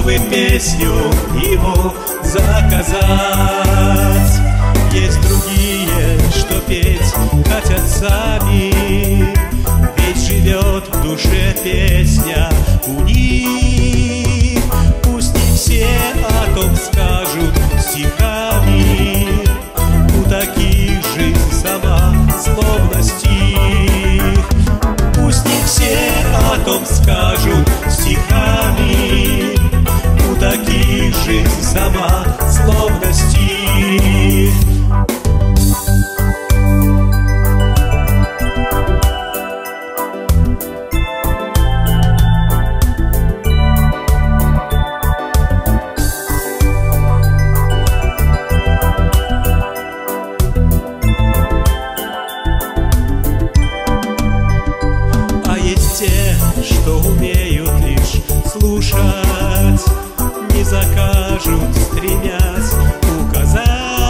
чтобы песню ему заказать. Есть другие, что петь хотят сами, ведь живет в душе песня у них. Пусть не все о том скажут стихами, у таких жизнь сама словно стих. Пусть не все о том скажут стихами, у таких жизнь сама словно стих. Те, что умеют лишь слушать, не закажут, стремясь указать,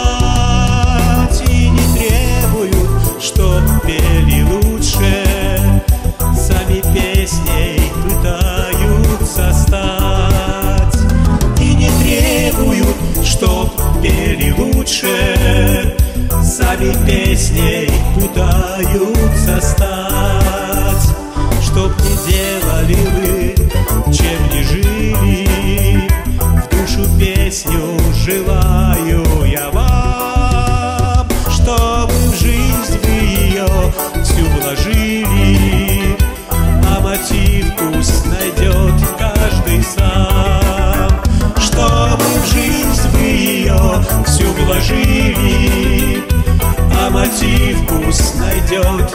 и не требуют, чтоб пели лучше, сами песней пытаются стать. И не требуют, чтоб пели лучше, сами песней пытаются стать. Чтоб не делали вы, чем не жили, в душу песню желаю я вам, чтобы в жизнь вы ее всю вложили, а мотив пусть найдет каждый сам. Чтобы в жизнь вы ее всю вложили, а мотив пусть найдет